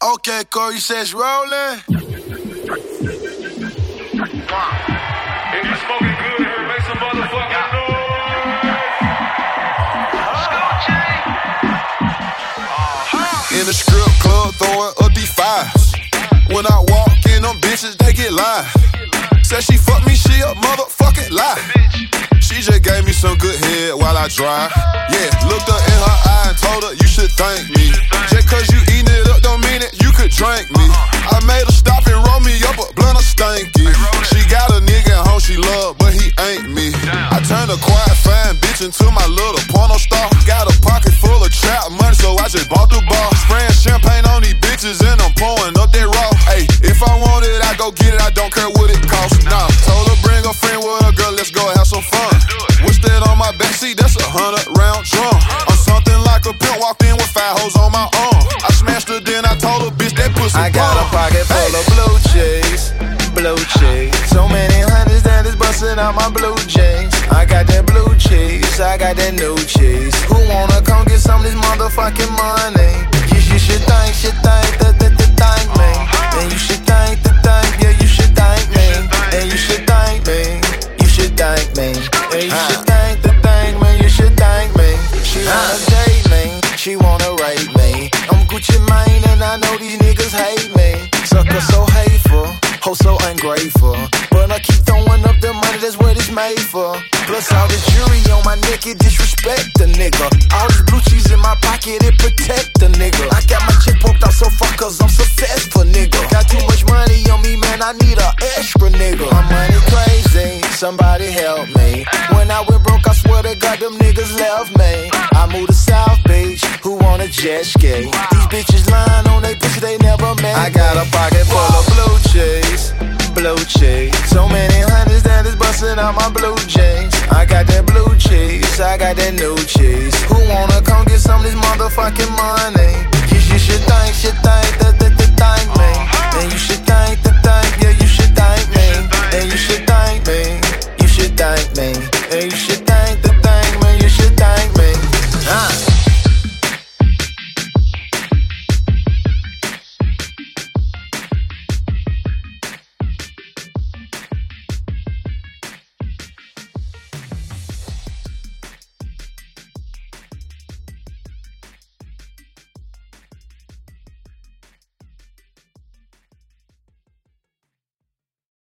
Okay, Corey says rolling. If you smoking good, make some motherfucking noise. In the strip club, throwing up D5s. When I walk in, them bitches, they get live. Said she fuck me, she a motherfucking lie. She just gave me some good head while I drive. Yeah, looked her in her eye and told her, you should thank me. Just cause you eating it up don't mean that you could drink me. I made her stop and roll me up a blunt of stanky. She got a nigga at home she love, but he ain't me. I turned a quiet fine bitch into my little porno star. Got a pocket full of trap money, so I just bought the bar. Spraying champagne on these bitches and I'm pouring up that raw. Hey, if I want it, I go get it, I don't care what it costs. Nah, told her bring a friend with her, girl, let's go have some fun. What's that on my backseat? That's 100-round drum. I'm something like a pimp, walked in with 5 hoes on my arm. I smashed her, then I told her, bitch, that pussy I got a pocket full of blue cheese, blue cheese. So many hundreds that is busting out my blue jeans. I got that blue cheese, I got that new cheese. Who wanna come get some of this motherfucking money? You should thank me. And you should thank yeah, you should thank me. And you should thank me, you should thank me. And you should thank me, you should thank me. She wanna date me, she wanna rape me. I'm Gucci Mane and I know these niggas hate me. Sucker so hateful, hoe so ungrateful. But I keep throwing up the money, that's what it's made for. Plus all this jewelry on my neck, it disrespect the nigga. All this blue cheese in my pocket, it protect the nigga. I got my chip poked out so far cause I'm successful, nigga. Got too much money on me, man, I need an extra nigga. My money crazy, somebody help me. When I went broke, I swear to God, them niggas left me. I moved to South Beach, who want a jet ski? These bitches lying on they pussy, they never met me. I got a pocket full of blue cheese, blue cheese. So many hundreds that is busting out my blue jeans. I got that blue cheese, I got that new cheese. Who wanna come get